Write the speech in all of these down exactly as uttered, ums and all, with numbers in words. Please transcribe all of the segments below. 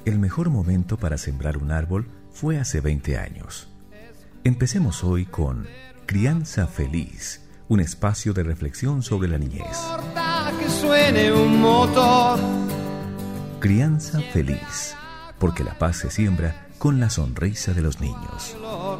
El mejor momento para sembrar un árbol fue hace veinte años. Empecemos hoy con Crianza Feliz, un espacio de reflexión sobre la niñez. Que suene un motor. Crianza Feliz, porque la paz se siembra con la sonrisa de los niños.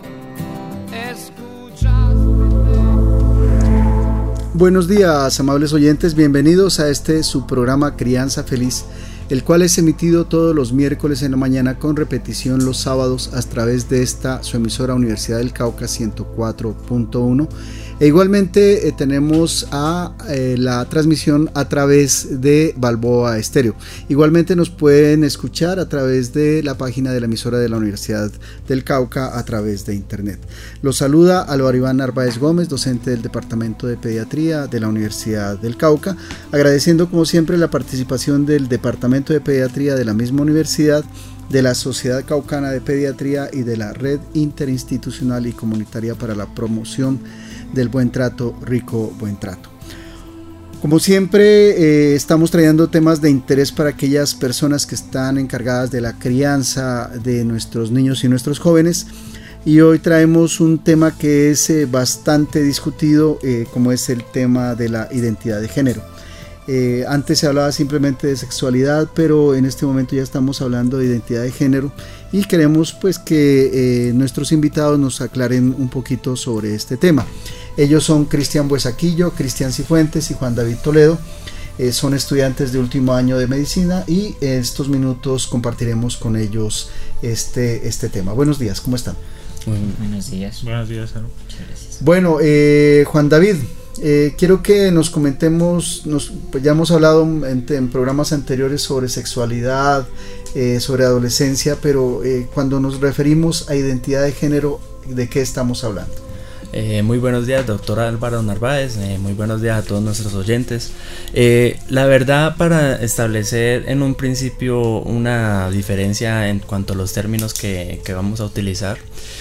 Buenos días, amables oyentes, bienvenidos a este su programa Crianza Feliz, el cual es emitido todos los miércoles en la mañana con repetición los sábados a través de esta su emisora Universidad del Cauca ciento cuatro punto uno. E igualmente eh, tenemos a eh, la transmisión a través de Balboa Estéreo. Igualmente nos pueden escuchar a través de la página de la emisora de la Universidad del Cauca a través de internet. Los saluda Álvaro Iván Narváez Gómez, docente del Departamento de Pediatría de la Universidad del Cauca, agradeciendo como siempre la participación del Departamento de Pediatría de la misma universidad, de la Sociedad Caucana de Pediatría y de la Red Interinstitucional y Comunitaria para la Promoción del Buen Trato, Rico Buen Trato. Como siempre, eh, estamos trayendo temas de interés para aquellas personas que están encargadas de la crianza de nuestros niños y nuestros jóvenes, y hoy traemos un tema que es eh, bastante discutido, eh, como es el tema de la identidad de género. Eh, antes se hablaba simplemente de sexualidad, pero en este momento ya estamos hablando de identidad de género y queremos pues que eh, nuestros invitados nos aclaren un poquito sobre este tema. Ellos son Cristian Buesaquillo, Cristian Cifuentes y Juan David Toledo. Eh, son estudiantes de último año de medicina y en estos minutos compartiremos con ellos este, este tema. Buenos días, ¿cómo están? Muy buenos días. Buenos días, Aaron. Muchas gracias. Bueno, eh, Juan David, Eh, quiero que nos comentemos, nos, pues ya hemos hablado en, en programas anteriores sobre sexualidad, eh, sobre adolescencia, pero eh, cuando nos referimos a identidad de género, ¿de qué estamos hablando? Eh, muy buenos días, doctor Álvaro Narváez, eh, muy buenos días a todos nuestros oyentes. Eh, la verdad, para establecer en un principio una diferencia en cuanto a los términos que, que vamos a utilizar,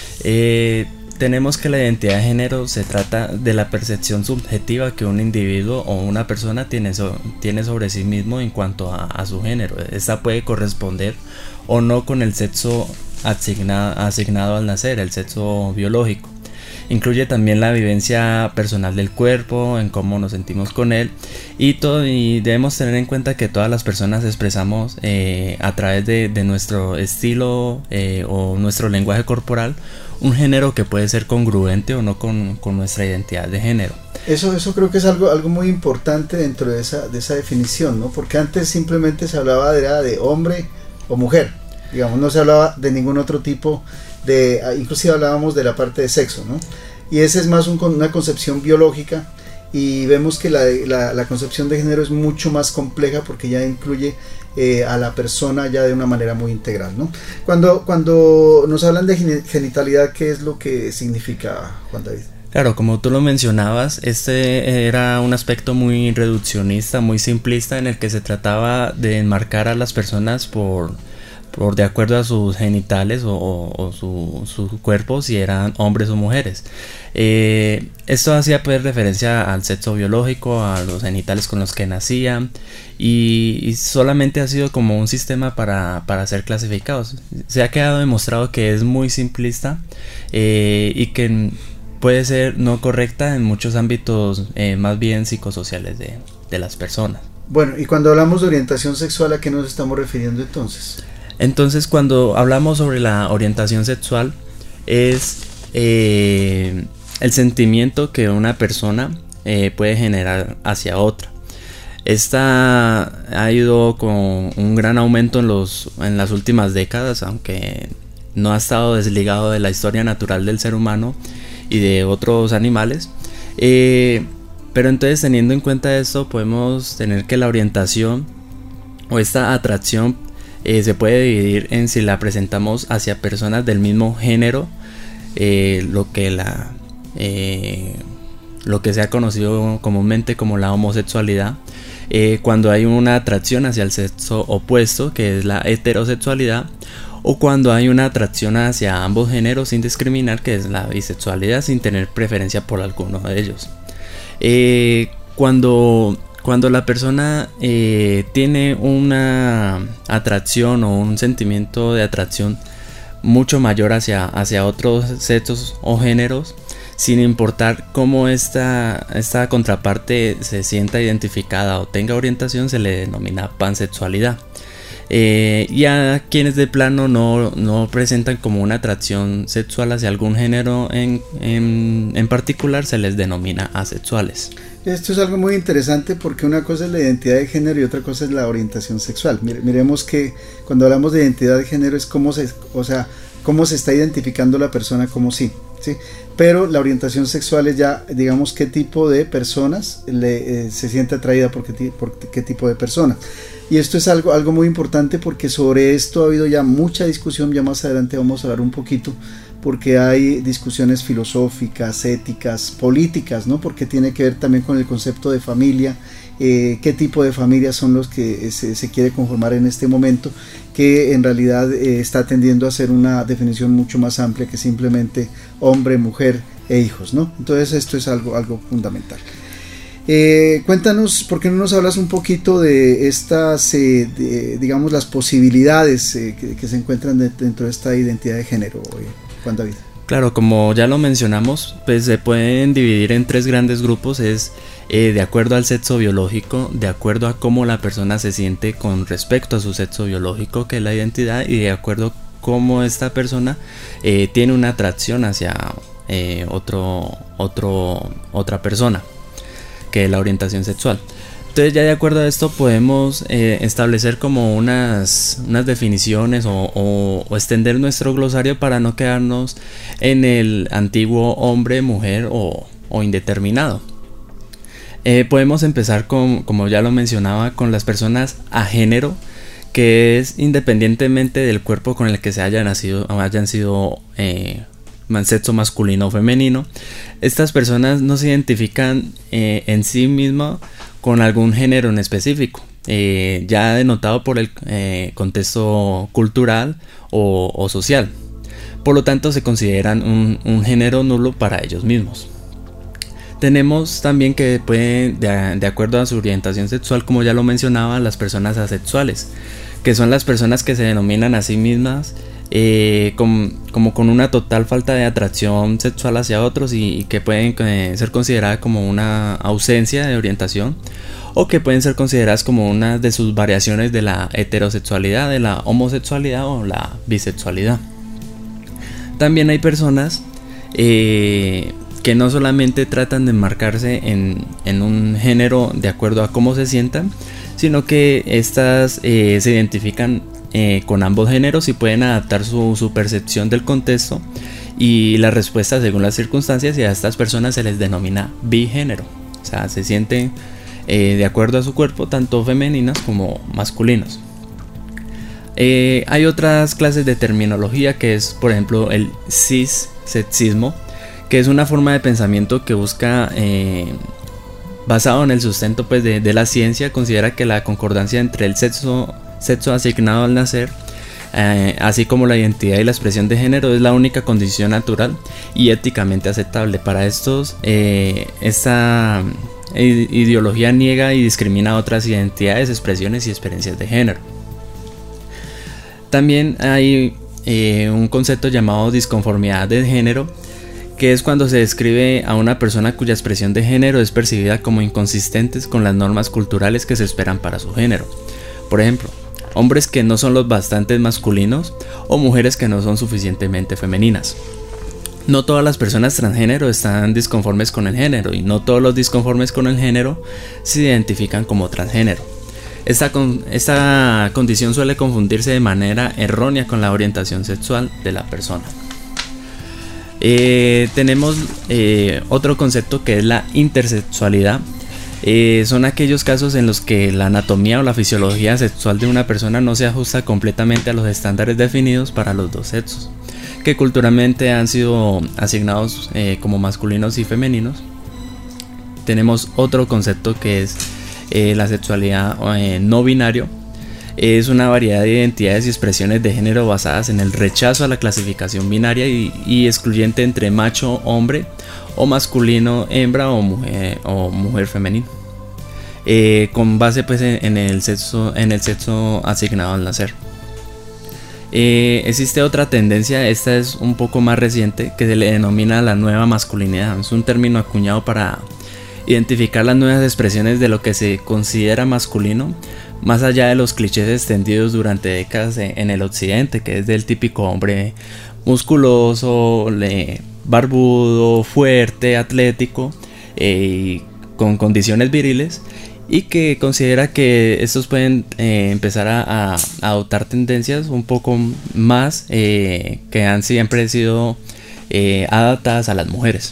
eh, tenemos que la identidad de género se trata de la percepción subjetiva que un individuo o una persona tiene, so, tiene sobre sí mismo en cuanto a, a su género. Esta puede corresponder o no con el sexo asignado, asignado al nacer, el sexo biológico. Incluye también la vivencia personal del cuerpo, en cómo nos sentimos con él, y, todo, y debemos tener en cuenta que todas las personas expresamos eh, a través de, de nuestro estilo eh, o nuestro lenguaje corporal un género que puede ser congruente o no con, con nuestra identidad de género. Eso, eso creo que es algo, algo muy importante dentro de esa, de esa definición, ¿no? Porque antes simplemente se hablaba de, de hombre o mujer, digamos, no se hablaba de ningún otro tipo de, inclusive hablábamos de la parte de sexo, ¿no? Y esa es más un, una concepción biológica, y vemos que la, la, la concepción de género es mucho más compleja porque ya incluye eh, a la persona ya de una manera muy integral, ¿no? Cuando, cuando nos hablan de genitalidad, ¿qué es lo que significa, Juan David? Claro, como tú lo mencionabas, este era un aspecto muy reduccionista, muy simplista, en el que se trataba de enmarcar a las personas por... por de acuerdo a sus genitales o, o, o su, su cuerpo, si eran hombres o mujeres. Eh, esto hacía pues referencia al sexo biológico, a los genitales con los que nacían, y, y solamente ha sido como un sistema para, para ser clasificados. Se ha quedado demostrado que es muy simplista eh, y que puede ser no correcta en muchos ámbitos eh, más bien psicosociales de, de las personas. Bueno, y cuando hablamos de orientación sexual, ¿a qué nos estamos refiriendo entonces? Entonces, cuando hablamos sobre la orientación sexual, es eh, el sentimiento que una persona eh, puede generar hacia otra. Esta ha ido con un gran aumento en, los, en las últimas décadas, aunque no ha estado desligado de la historia natural del ser humano y de otros animales. Eh, pero entonces, teniendo en cuenta esto, podemos tener que la orientación o esta atracción Eh, se puede dividir en si la presentamos hacia personas del mismo género, eh, lo que la eh, lo que se ha conocido comúnmente como la homosexualidad, eh, cuando hay una atracción hacia el sexo opuesto, que es la heterosexualidad, o cuando hay una atracción hacia ambos géneros sin discriminar, que es la bisexualidad, sin tener preferencia por alguno de ellos. Eh, cuando Cuando la persona eh, tiene una atracción o un sentimiento de atracción mucho mayor hacia, hacia otros sexos o géneros, sin importar cómo esta, esta contraparte se sienta identificada o tenga orientación, se le denomina pansexualidad. Eh, y a quienes de plano no, no presentan como una atracción sexual hacia algún género en, en, en particular, se les denomina asexuales. Esto es algo muy interesante porque una cosa es la identidad de género y otra cosa es la orientación sexual. Mire, miremos que cuando hablamos de identidad de género es cómo se, o sea, cómo se está identificando la persona como sí, ¿sí? Pero la orientación sexual es ya, digamos, qué tipo de personas le, eh, se siente atraída por qué, por qué tipo de persona. Y esto es algo, algo muy importante porque sobre esto ha habido ya mucha discusión, ya más adelante vamos a hablar un poquito, porque hay discusiones filosóficas, éticas, políticas, ¿no? Porque tiene que ver también con el concepto de familia, eh, qué tipo de familias son los que se, se quiere conformar en este momento, que en realidad eh, está tendiendo a ser una definición mucho más amplia que simplemente hombre, mujer e hijos, ¿no? Entonces esto es algo, algo fundamental. Eh, cuéntanos, ¿por qué no nos hablas un poquito de estas, eh, de, digamos, las posibilidades eh, que, que se encuentran de, dentro de esta identidad de género, eh, Juan David? Claro, como ya lo mencionamos, pues se pueden dividir en tres grandes grupos, es eh, de acuerdo al sexo biológico, de acuerdo a cómo la persona se siente con respecto a su sexo biológico, que es la identidad, y de acuerdo a cómo esta persona eh, tiene una atracción hacia eh, otro, otro, otra persona, que es la orientación sexual. Entonces ya de acuerdo a esto podemos eh, establecer como unas, unas definiciones o, o, o extender nuestro glosario para no quedarnos en el antiguo hombre, mujer o, o indeterminado. Eh, podemos empezar con, como ya lo mencionaba, con las personas a género, que es independientemente del cuerpo con el que se haya nacido o hayan sido eh, sexo masculino o femenino. Estas personas no se identifican eh, en sí mismas con algún género en específico, eh, ya denotado por el eh, contexto cultural o, o social. Por lo tanto, se consideran un, un género nulo para ellos mismos. Tenemos también que pueden, de, de acuerdo a su orientación sexual, como ya lo mencionaba, las personas asexuales, que son las personas que se denominan a sí mismas Eh, com, como con una total falta de atracción sexual hacia otros y, y que pueden eh, ser consideradas como una ausencia de orientación, o que pueden ser consideradas como una de sus variaciones de la heterosexualidad, de la homosexualidad o la bisexualidad. También hay personas eh, que no solamente tratan de enmarcarse en, en un género de acuerdo a cómo se sientan, sino que estas eh, se identifican Eh, con ambos géneros y pueden adaptar su, su percepción del contexto y la respuesta según las circunstancias, y a estas personas se les denomina bigénero. O sea, se sienten eh, de acuerdo a su cuerpo, tanto femeninas como masculinos. Eh, hay otras clases de terminología, que es por ejemplo el cissexismo, que es una forma de pensamiento que busca eh, basado en el sustento pues, de, de la ciencia, considera que la concordancia entre el sexo sexo asignado al nacer, eh, así como la identidad y la expresión de género, es la única condición natural y éticamente aceptable. Para estos, eh, esta ideología niega y discrimina otras identidades, expresiones y experiencias de género. También hay eh, un concepto llamado disconformidad de género, que es cuando se describe a una persona cuya expresión de género es percibida como inconsistentes con las normas culturales que se esperan para su género. Por ejemplo, hombres que no son los bastantes masculinos o mujeres que no son suficientemente femeninas. No todas las personas transgénero están disconformes con el género, y no todos los disconformes con el género se identifican como transgénero. Esta, con, esta condición suele confundirse de manera errónea con la orientación sexual de la persona. Eh, tenemos eh, otro concepto, que es la intersexualidad. Eh, son aquellos casos en los que la anatomía o la fisiología sexual de una persona no se ajusta completamente a los estándares definidos para los dos sexos, que culturalmente han sido asignados eh, como masculinos y femeninos. Tenemos otro concepto, que es eh, la sexualidad eh, no binario. Es una variedad de identidades y expresiones de género basadas en el rechazo a la clasificación binaria y, y excluyente entre macho hombre o masculino hembra o mujer, o mujer femenino. eh, con base pues en, en el sexo, en el sexo asignado al nacer. Eh, existe otra tendencia, esta es un poco más reciente, que se le denomina la nueva masculinidad. Es un término acuñado para identificar las nuevas expresiones de lo que se considera masculino, más allá de los clichés extendidos durante décadas en el occidente, que es del típico hombre musculoso, barbudo, fuerte, atlético, eh, con condiciones viriles, y que considera que estos pueden eh, empezar a, a, a adoptar tendencias un poco más eh, que han siempre sido eh, adaptadas a las mujeres.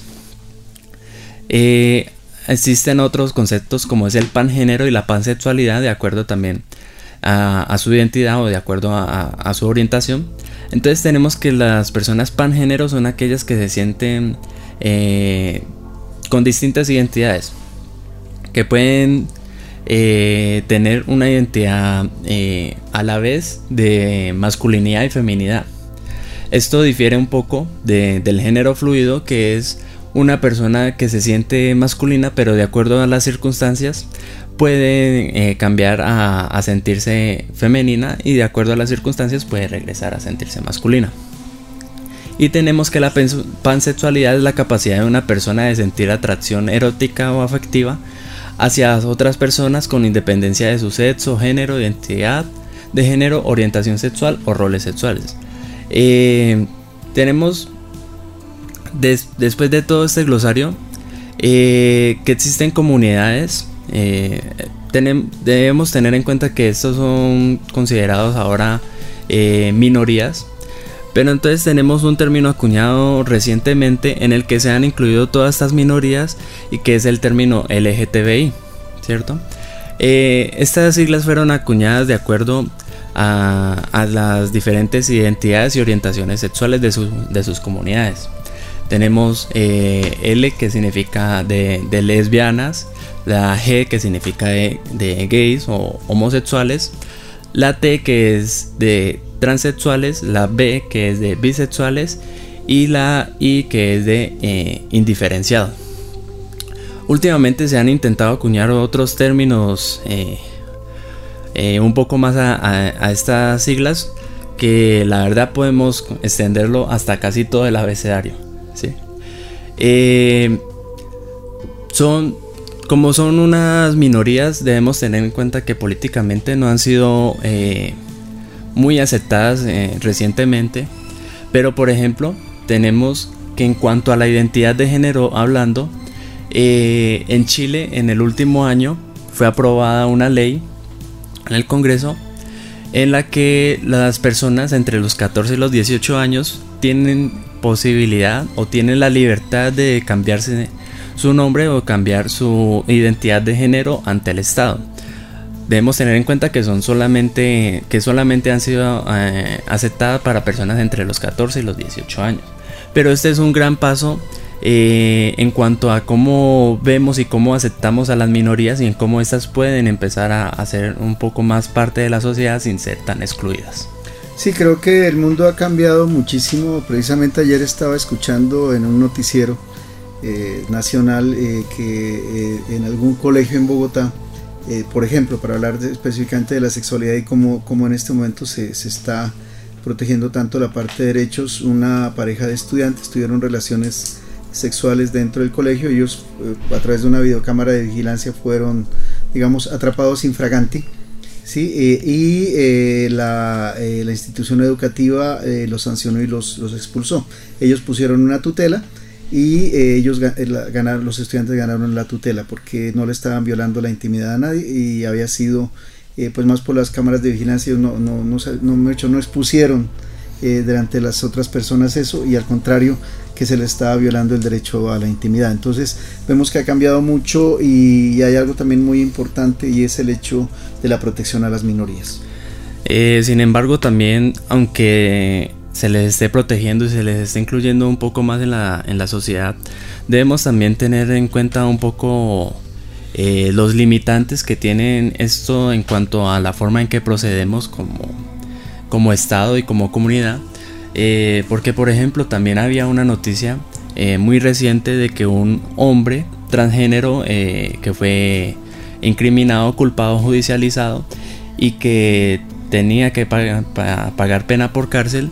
Eh, existen otros conceptos como es el pangénero y la pansexualidad, de acuerdo también a, a su identidad o de acuerdo a, a, a su orientación. Entonces tenemos que las personas pangénero son aquellas que se sienten eh, con distintas identidades, que pueden eh, tener una identidad eh, a la vez de masculinidad y feminidad. Esto difiere un poco de, del género fluido, que es una persona que se siente masculina, pero de acuerdo a las circunstancias puede eh, cambiar a, a sentirse femenina, y de acuerdo a las circunstancias puede regresar a sentirse masculina. Y tenemos que la pansexualidad es la capacidad de una persona de sentir atracción erótica o afectiva hacia otras personas con independencia de su sexo, género, identidad de género, orientación sexual o roles sexuales. Eh, tenemos des, después de todo este glosario eh, que existen comunidades. Eh, tenem, debemos tener en cuenta que estos son considerados ahora eh, minorías, pero entonces tenemos un término acuñado recientemente en el que se han incluido todas estas minorías, y que es el término L G T B I, ¿cierto? Eh, estas siglas fueron acuñadas de acuerdo a, a las diferentes identidades y orientaciones sexuales de, su, de sus comunidades. Tenemos eh, L, que significa de, de lesbianas, la G, que significa de, de gays o homosexuales, la T, que es de transexuales, la B, que es de bisexuales, y la I, que es de eh, indiferenciado. Últimamente se han intentado acuñar otros términos eh, eh, un poco más a, a, a estas siglas, que la verdad podemos extenderlo hasta casi todo el abecedario, ¿sí? Eh, son, como son unas minorías, debemos tener en cuenta que políticamente no han sido eh, muy aceptadas eh, recientemente, pero por ejemplo tenemos que en cuanto a la identidad de género hablando, eh, en Chile en el último año fue aprobada una ley en el Congreso en la que las personas entre los catorce y los dieciocho años tienen posibilidad o tienen la libertad de cambiarse su nombre o cambiar su identidad de género ante el Estado. Debemos tener en cuenta que son solamente que solamente han sido eh, aceptadas para personas entre los catorce y los dieciocho años. Pero este es un gran paso eh, en cuanto a cómo vemos y cómo aceptamos a las minorías, y en cómo estas pueden empezar a, a ser un poco más parte de la sociedad sin ser tan excluidas. Sí, creo que el mundo ha cambiado muchísimo. Precisamente ayer estaba escuchando en un noticiero eh, nacional eh, que eh, en algún colegio en Bogotá, Eh, por ejemplo, para hablar de, específicamente de la sexualidad y cómo, cómo en este momento se, se está protegiendo tanto la parte de derechos, una pareja de estudiantes tuvieron relaciones sexuales dentro del colegio. Ellos eh, a través de una videocámara de vigilancia fueron, digamos, atrapados infraganti, ¿sí? Eh, y eh, la, eh, la institución educativa eh, los sancionó y los, los expulsó. Ellos pusieron una tutela, y eh, ellos ganaron, los estudiantes ganaron la tutela porque no le estaban violando la intimidad a nadie, y había sido eh, pues más por las cámaras de vigilancia. no, no, no, no, hecho, no expusieron eh, delante de las otras personas eso, y al contrario, que se le estaba violando el derecho a la intimidad. Entonces vemos que ha cambiado mucho, y hay algo también muy importante, y es el hecho de la protección a las minorías. Eh, sin embargo, también, aunque se les esté protegiendo y se les esté incluyendo un poco más en la, en la sociedad, debemos también tener en cuenta un poco eh, los limitantes que tienen esto en cuanto a la forma en que procedemos como, como Estado y como comunidad, eh, porque por ejemplo también había una noticia eh, muy reciente de que un hombre transgénero eh, que fue incriminado, culpado, judicializado y que tenía que pagar, pagar pena por cárcel,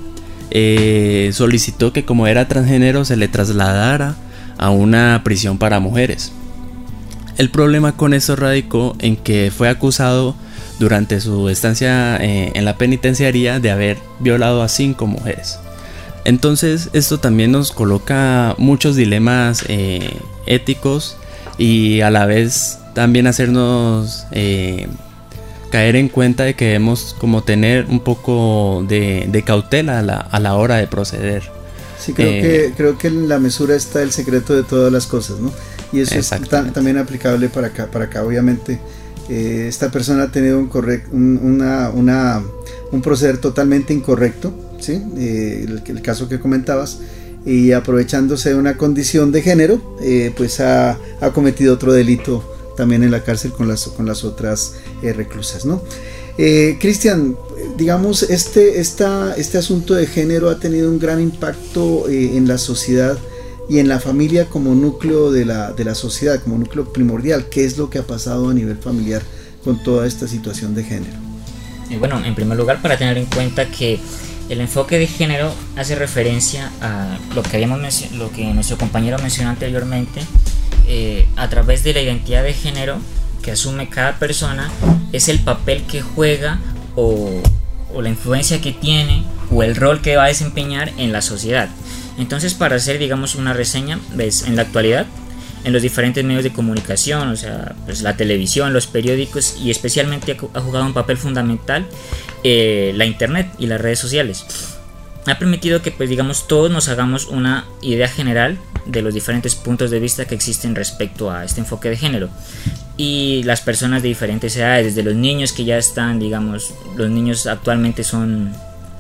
eh, solicitó que como era transgénero se le trasladara a una prisión para mujeres. El problema con esto radicó en que fue acusado durante su estancia eh, en la penitenciaría de haber violado a cinco mujeres. Entonces esto también nos coloca muchos dilemas eh, éticos y a la vez también hacernos eh, caer en cuenta de que debemos como tener un poco de, de cautela a la, a la hora de proceder. Sí, creo, eh, que, creo que en la mesura está el secreto de todas las cosas, ¿no? Y eso es ta- también aplicable para acá, para acá. Obviamente eh, esta persona ha tenido un, correct, un, una, una, un proceder totalmente incorrecto, ¿sí? Eh, el, el caso que comentabas, y aprovechándose de una condición de género, eh, pues ha, ha cometido otro delito también en la cárcel con las, con las otras eh, reclusas, ¿no? Eh, Cristian, digamos, este, esta, este asunto de género ha tenido un gran impacto eh, en la sociedad y en la familia como núcleo de la, de la sociedad, como núcleo primordial. ¿Qué es lo que ha pasado a nivel familiar con toda esta situación de género? Eh, bueno, en primer lugar, para tener en cuenta que el enfoque de género hace referencia a lo que, habíamos menc- lo que nuestro compañero mencionó anteriormente, eh, a través de la identidad de género que asume cada persona, es el papel que juega o, o la influencia que tiene o el rol que va a desempeñar en la sociedad. Entonces, para hacer, digamos, una reseña, ves, en la actualidad, en los diferentes medios de comunicación, o sea, pues la televisión, los periódicos, y especialmente ha jugado un papel fundamental eh, la internet y las redes sociales. Ha permitido que, pues, digamos, todos nos hagamos una idea general de los diferentes puntos de vista que existen respecto a este enfoque de género. Y las personas de diferentes edades, desde los niños que ya están, digamos, los niños actualmente son...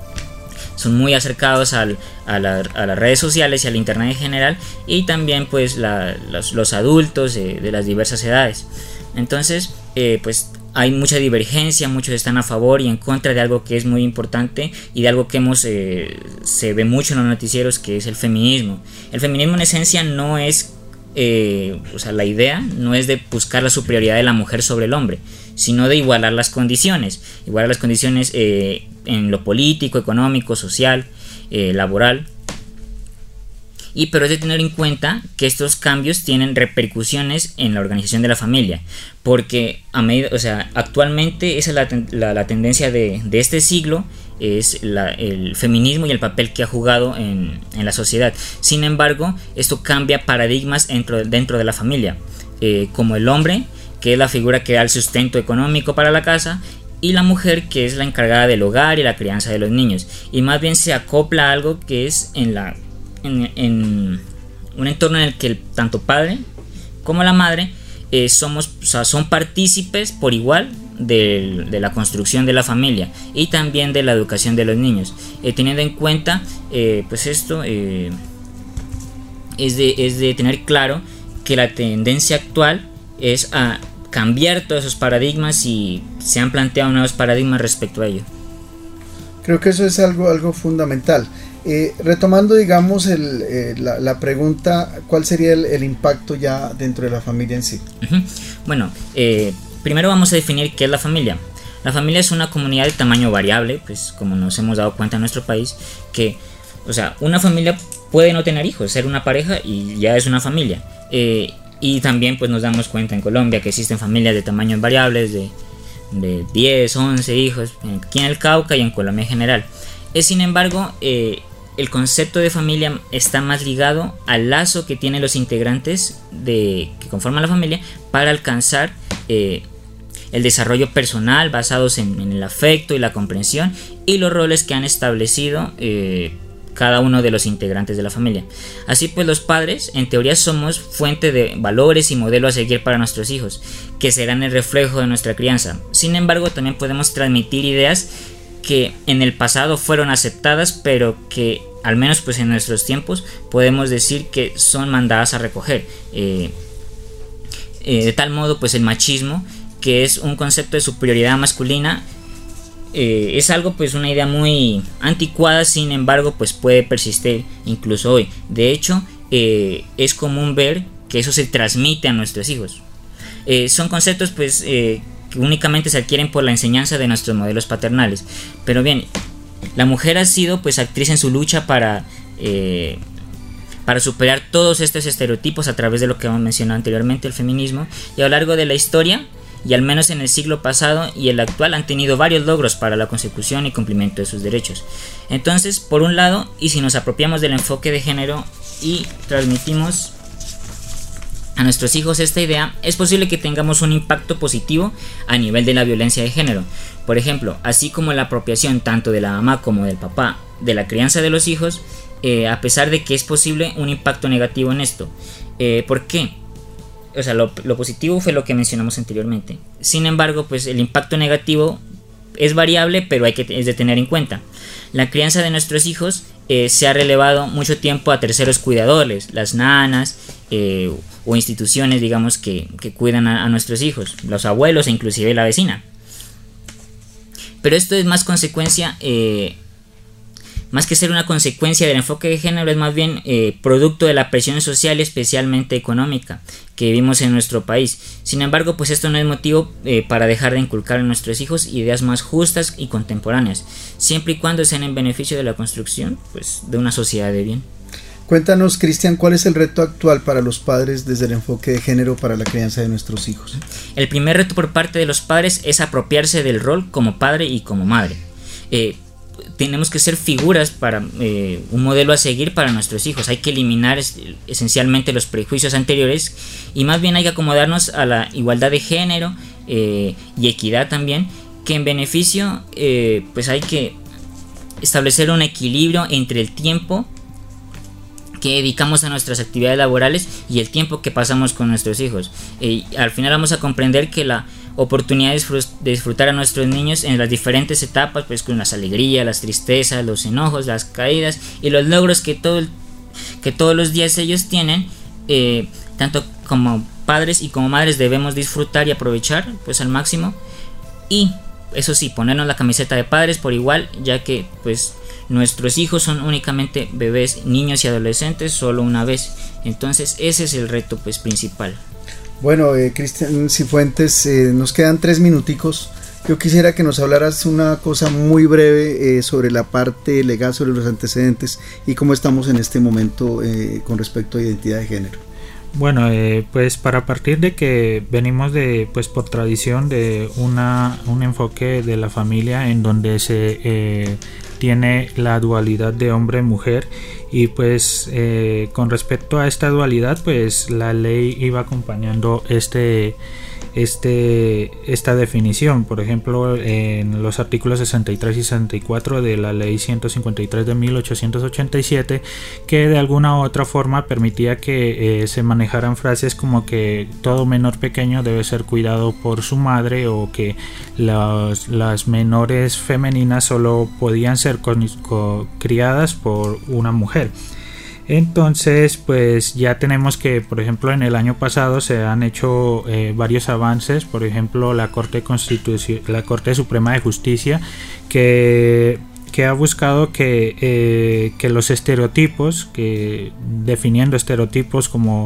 son muy acercados al, a, la, a las redes sociales y al internet en general, y también pues la, los, los adultos eh, de las diversas edades. Entonces eh, pues hay mucha divergencia, muchos están a favor y en contra de algo que es muy importante y de algo que hemos eh, se ve mucho en los noticieros, que es el feminismo. El feminismo en esencia no es eh, o sea, la idea no es de buscar la superioridad de la mujer sobre el hombre, sino de igualar las condiciones, igualar las condiciones eh, en lo político, económico, social, eh, laboral. Y pero es de tener en cuenta que estos cambios tienen repercusiones en la organización de la familia, porque a medida, o sea, actualmente esa es la, la, la tendencia de, de este siglo, es la, el feminismo y el papel que ha jugado en, en la sociedad. Sin embargo, esto cambia paradigmas dentro, dentro de la familia, eh, como el hombre, que es la figura que da el sustento económico para la casa, y la mujer, que es la encargada del hogar y la crianza de los niños, y más bien se acopla a algo que es en, la, en, en un entorno en el que el, tanto padre como la madre eh, somos, o sea, son partícipes por igual de, de la construcción de la familia y también de la educación de los niños, eh, teniendo en cuenta eh, pues esto eh, es, de, es de tener claro que la tendencia actual es a cambiar todos esos paradigmas y se han planteado nuevos paradigmas respecto a ello. Creo que eso es algo, algo fundamental. Eh, retomando, digamos, el, eh, la, la pregunta, ¿cuál sería el, el impacto ya dentro de la familia en sí? Uh-huh. Bueno, eh, primero vamos a definir qué es la familia. La familia es una comunidad de tamaño variable, pues como nos hemos dado cuenta en nuestro país, que, o sea, una familia puede no tener hijos, ser una pareja y ya es una familia. Eh, Y también pues nos damos cuenta en Colombia que existen familias de tamaños variables de, de diez, once hijos, aquí en el Cauca y en Colombia en general. Eh, sin embargo, eh, el concepto de familia está más ligado al lazo que tienen los integrantes de, que conforman la familia para alcanzar eh, el desarrollo personal basados en, en el afecto y la comprensión y los roles que han establecido eh, cada uno de los integrantes de la familia. Así pues, los padres en teoría somos fuente de valores y modelo a seguir para nuestros hijos, que serán el reflejo de nuestra crianza. Sin embargo, también podemos transmitir ideas que en el pasado fueron aceptadas, pero que al menos pues en nuestros tiempos podemos decir que son mandadas a recoger. Eh, eh, de tal modo, pues el machismo, que es un concepto de superioridad masculina, Eh, es algo, pues una idea muy anticuada, sin embargo pues puede persistir incluso hoy. De hecho eh, es común ver que eso se transmite a nuestros hijos. eh, son conceptos pues eh, que únicamente se adquieren por la enseñanza de nuestros modelos paternales. Pero bien, la mujer ha sido pues actriz en su lucha para eh, para superar todos estos estereotipos a través de lo que hemos mencionado anteriormente, el feminismo, y a lo largo de la historia, y al menos en el siglo pasado y el actual, han tenido varios logros para la consecución y cumplimiento de sus derechos. Entonces, por un lado, y si nos apropiamos del enfoque de género y transmitimos a nuestros hijos esta idea, es posible que tengamos un impacto positivo a nivel de la violencia de género. Por ejemplo, así como la apropiación tanto de la mamá como del papá de la crianza de los hijos, eh, a pesar de que es posible un impacto negativo en esto. Eh, ¿Por qué? O sea, lo, lo positivo fue lo que mencionamos anteriormente. Sin embargo, pues el impacto negativo es variable, pero hay que es de tener en cuenta. La crianza de nuestros hijos eh, se ha relevado mucho tiempo a terceros cuidadores, las nanas eh, o instituciones, digamos, que, que cuidan a, a nuestros hijos, los abuelos e inclusive la vecina. Pero esto es más consecuencia, eh, más que ser una consecuencia del enfoque de género, es más bien eh, producto de la presión social, especialmente económica, que vivimos en nuestro país. Sin embargo, pues esto no es motivo eh, para dejar de inculcar en nuestros hijos ideas más justas y contemporáneas, siempre y cuando sean en beneficio de la construcción pues, de una sociedad de bien. Cuéntanos, Cristian, ¿cuál es el reto actual para los padres desde el enfoque de género para la crianza de nuestros hijos? El primer reto por parte de los padres es apropiarse del rol como padre y como madre. Eh, tenemos que ser figuras para eh, un modelo a seguir para nuestros hijos. Hay que eliminar es, esencialmente los prejuicios anteriores y más bien hay que acomodarnos a la igualdad de género eh, y equidad también, que en beneficio eh, pues hay que establecer un equilibrio entre el tiempo que dedicamos a nuestras actividades laborales y el tiempo que pasamos con nuestros hijos. Eh, al final vamos a comprender que la oportunidad de disfrutar a nuestros niños en las diferentes etapas, pues con las alegrías, las tristezas, los enojos, las caídas y los logros que, todo el, que todos los días ellos tienen, eh, tanto como padres y como madres debemos disfrutar y aprovechar pues al máximo, y eso sí, ponernos la camiseta de padres por igual, ya que pues nuestros hijos son únicamente bebés, niños y adolescentes solo una vez. Entonces ese es el reto pues principal. Bueno, eh, Cristian Cifuentes, eh, nos quedan tres minuticos. Yo quisiera que nos hablaras una cosa muy breve eh, sobre la parte legal, sobre los antecedentes y cómo estamos en este momento eh, con respecto a identidad de género. Bueno, eh, pues para partir de que venimos de, pues por tradición de una un enfoque de la familia en donde se eh, tiene la dualidad de hombre-mujer, y pues eh, con respecto a esta dualidad pues la ley iba acompañando este este esta definición. Por ejemplo, en los artículos sesenta y tres y sesenta y cuatro de la ley ciento cincuenta y tres de mil ochocientos ochenta y siete, que de alguna u otra forma permitía que eh, se manejaran frases como que todo menor pequeño debe ser cuidado por su madre, o que las, las menores femeninas solo podían ser con, con, criadas por una mujer. Entonces pues ya tenemos que, por ejemplo, en el año pasado se han hecho eh, varios avances. Por ejemplo, la Corte Constitución, la Corte Suprema de Justicia, que que ha buscado que, eh, que los estereotipos, que definiendo estereotipos como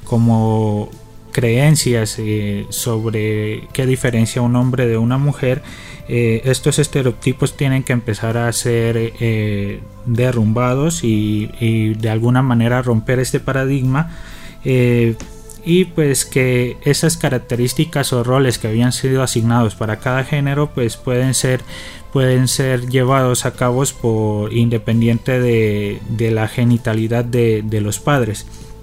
como creencias eh, sobre qué diferencia un hombre de una mujer, eh, estos estereotipos tienen que empezar a ser eh, derrumbados y, y de alguna manera romper este paradigma, eh, y pues que esas características o roles que habían sido asignados para cada género pues pueden ser pueden ser llevados a cabo por independiente de, de la genitalidad de, de los padres.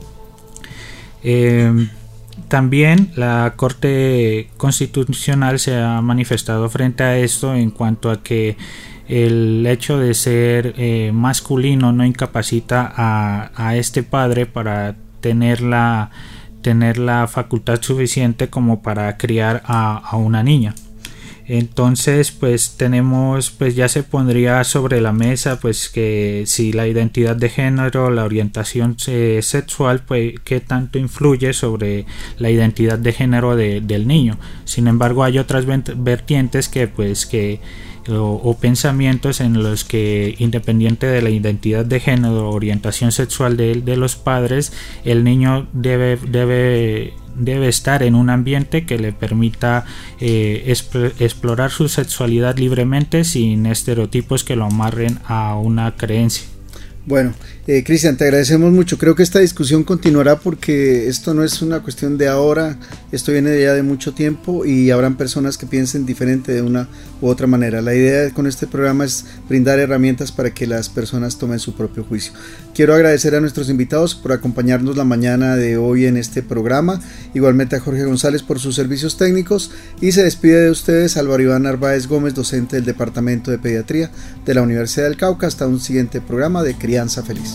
Eh, También la Corte Constitucional se ha manifestado frente a esto en cuanto a que el hecho de ser eh, masculino no incapacita a, a este padre para tener la, tener la facultad suficiente como para criar a, a una niña. Entonces pues tenemos, pues ya se pondría sobre la mesa pues que si la identidad de género, la orientación eh, sexual, pues qué tanto influye sobre la identidad de género de, del niño. Sin embargo, hay otras vertientes que pues que o, o pensamientos en los que, independiente de la identidad de género o orientación sexual de, de los padres, el niño debe debe debe estar en un ambiente que le permita eh, exp- explorar su sexualidad libremente sin estereotipos que lo amarren a una creencia. Bueno, eh, Cristian, te agradecemos mucho. Creo que esta discusión continuará porque esto no es una cuestión de ahora, esto viene de ya de mucho tiempo y habrán personas que piensen diferente de una u otra manera. La idea con este programa es brindar herramientas para que las personas tomen su propio juicio. Quiero agradecer a nuestros invitados por acompañarnos la mañana de hoy en este programa, igualmente a Jorge González por sus servicios técnicos, y se despide de ustedes Álvaro Iván Narváez Gómez, docente del Departamento de Pediatría de la Universidad del Cauca. Hasta un siguiente programa de Crianza Feliz.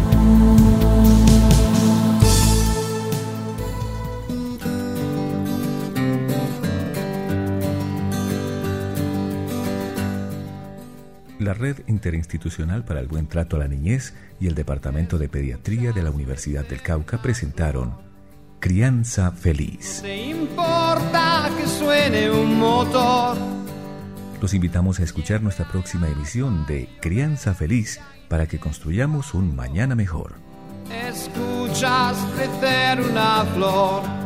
La Red Interinstitucional para el Buen Trato a la Niñez y el Departamento de Pediatría de la Universidad del Cauca presentaron Crianza Feliz. No te importa que suene un motor. Los invitamos a escuchar nuestra próxima emisión de Crianza Feliz para que construyamos un mañana mejor. Escuchas crecer una flor.